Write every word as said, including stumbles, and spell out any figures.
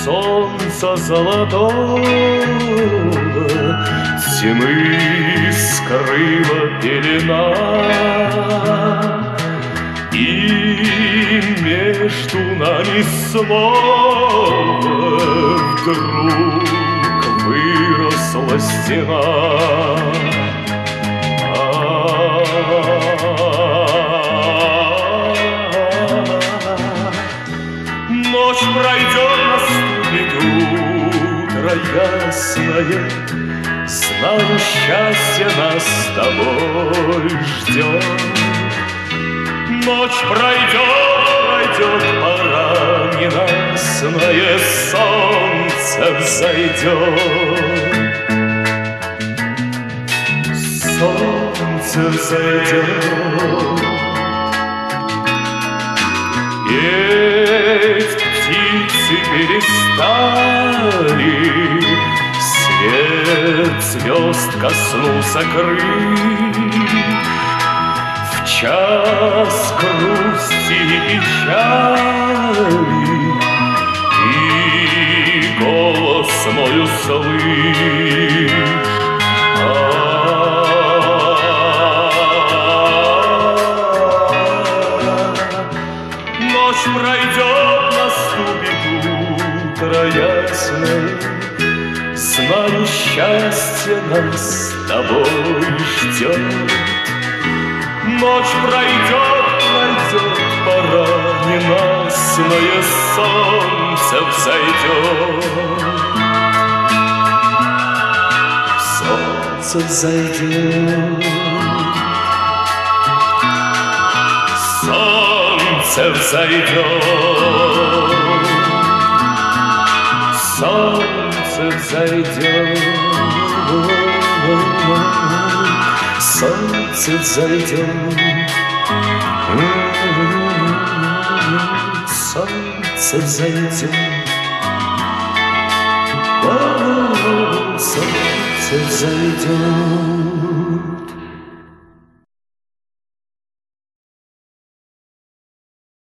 солнца золотого тьмы скрыла пелена, и между нами снова вдруг выросла стена. Ночь пройдет, наступит утро ясное, знаю, счастье нас с тобой ждет. Ночь пройдет, пройдет, пора ненастное, солнце взойдет. Солнце взойдет. Петь птицы перестали, свет звезд коснулся крыль. В час грусти и печали ты голос мой услышь. Ночь пройдет, наступит утро ясное, знаю, счастье нас с тобой ждет. Ночь пройдет, пройдет, пора ненастное, солнце взойдет. Солнце взойдет. Солнце взойдет. Солнце взойдет. Солнце взойдет. Солнце взойдет. Солнце взойдет.